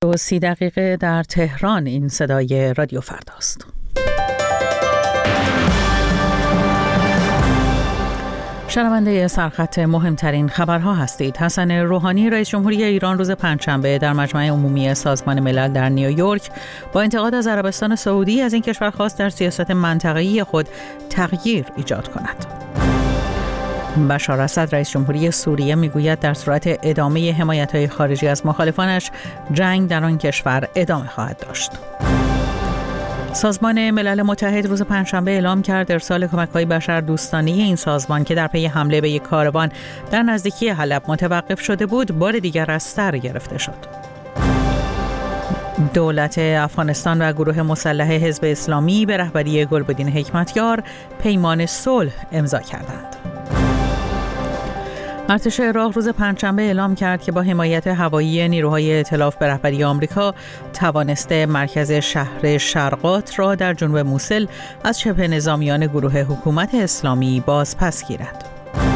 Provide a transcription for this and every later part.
30 در تهران. این صدای رادیو فرداست. شنونده سرخط مهمترین خبرها هستید. حسن روحانی رئیس جمهوری ایران روز پنجشنبه در مجمع عمومی سازمان ملل در نیویورک با انتقاد از عربستان سعودی از این کشور خواست در سیاست منطقه‌ای خود تغییر ایجاد کند. بشار اسد رئیس جمهوری سوریه میگوید در صورت ادامه حمایت‌های خارجی از مخالفانش جنگ در آن کشور ادامه خواهد داشت. سازمان ملل متحد روز پنجشنبه اعلام کرد ارسال کمک‌های بشردوستانه این سازمان که در پی حمله به یک کاروان در نزدیکی حلب متوقف شده بود بار دیگر از سر گرفته شد. دولت افغانستان و گروه مسلح حزب اسلامی به رهبری گلبدین حکمتیار پیمان صلح امضا کردند. ارتش عراق روز پنجشنبه اعلام کرد که با حمایت هوایی نیروهای ائتلاف به رهبری آمریکا توانسته مرکز شهر شرقات را در جنوب موصل از شبه نظامیان گروه حکومت اسلامی بازپس گیرد.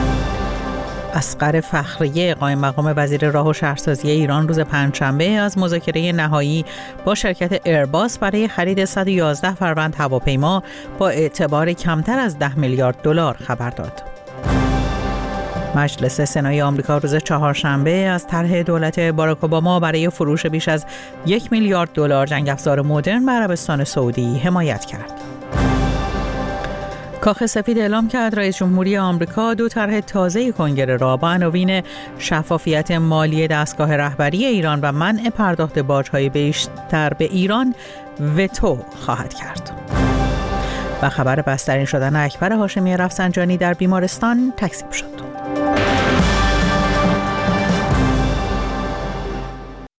اصغر فخریه قائم مقام وزیر راه و شهرسازی ایران روز پنجشنبه از مذاکره نهایی با شرکت ایرباس برای خرید 111 فروند هواپیما با اعتبار کمتر از 10 میلیارد دلار خبر داد. مجلس سنای آمریکا روز چهارشنبه از طرح دولت باراک اوباما برای فروش بیش از 1 میلیارد دلار جنگ افزار مدرن به عربستان سعودی حمایت کرد. کاخ سفید اعلام کرد رئیس جمهوری آمریکا 2 طرح تازه کنگره را با عناوین شفافیت مالی دستگاه رهبری ایران و منع پرداخت باج‌های بیشتر به ایران وتو خواهد کرد. و خبر بسترین شدن اکبر هاشمی رفسنجانی در بیمارستان تکذیب شد.